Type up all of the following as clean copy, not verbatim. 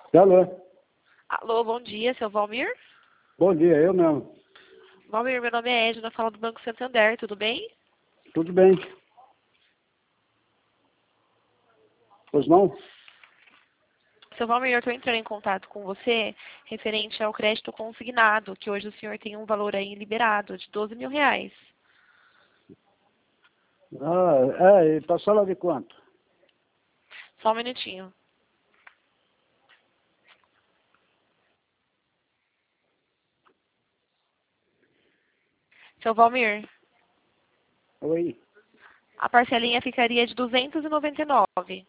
Alô? Alô, bom dia, seu Valmir? Bom dia, eu mesmo. Valmir, meu nome é Edna, falo do Banco Santander, tudo bem? Tudo bem? Pois não? Seu Valmir, eu estou entrando em contato com você referente ao crédito consignado, que hoje o senhor tem um valor aí liberado de R$ 12.000. E parcela de quanto? Só um minutinho. Seu Valmir, Oi, a parcelinha ficaria de 299.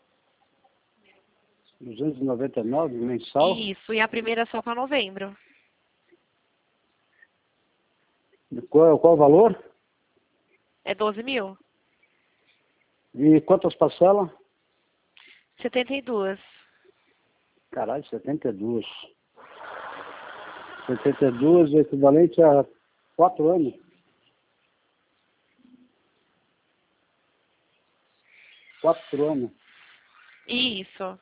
299 mensal? Isso, e a primeira só para novembro. Qual o valor? É 12.000? E quantas parcelas? 72. Caralho, 72. 72 é equivalente a 4 anos. 4 anos. Isso.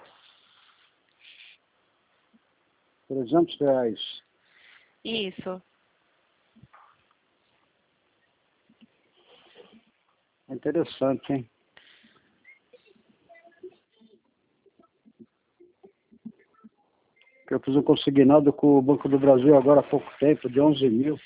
R$ 300. Isso. Interessante, hein? Eu fiz um consignado com o Banco do Brasil agora há pouco tempo, de 11 mil.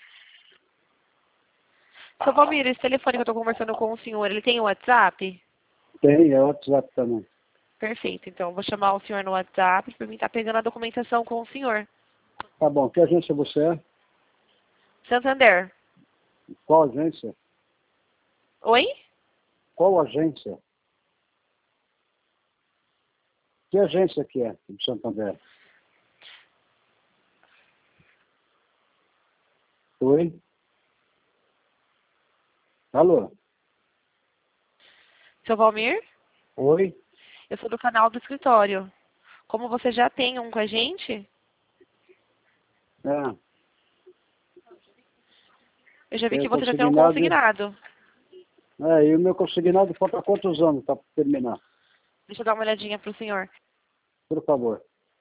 Seu Valmir, esse telefone que eu estou conversando com o senhor, ele tem o WhatsApp? Tem, é WhatsApp também. Perfeito, então vou chamar o senhor no WhatsApp para mim estar pegando a documentação com o senhor. Tá bom, que agência você é? Santander. Qual agência? Oi? Qual agência? Que agência que é de Santander? Oi? Alô? Seu Valmir? Oi? Eu sou do canal do escritório. Como você já tem um com a gente, É, eu já vi tem que o você já tem um consignado. consignado. E o meu consignado falta quantos anos para terminar? Deixa eu dar uma olhadinha para o senhor. Por favor.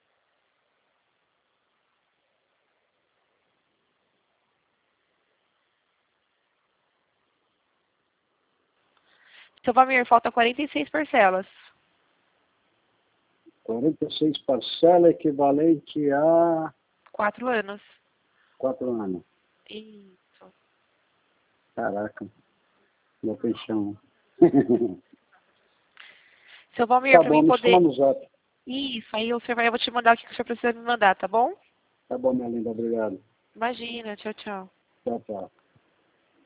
Seu Valmir, falta 46 parcelas. 46 parcelas equivalente a 4 anos. 4 anos. Isso. Caraca, meu peixão. Seu Valmir, Tá para bom, mim me chama poder... no zap. Isso, aí o senhor vai, eu vou te mandar o que o senhor precisa me mandar, tá bom? Tá bom, minha linda, obrigado. Imagina, tchau, tchau. Tchau, tchau.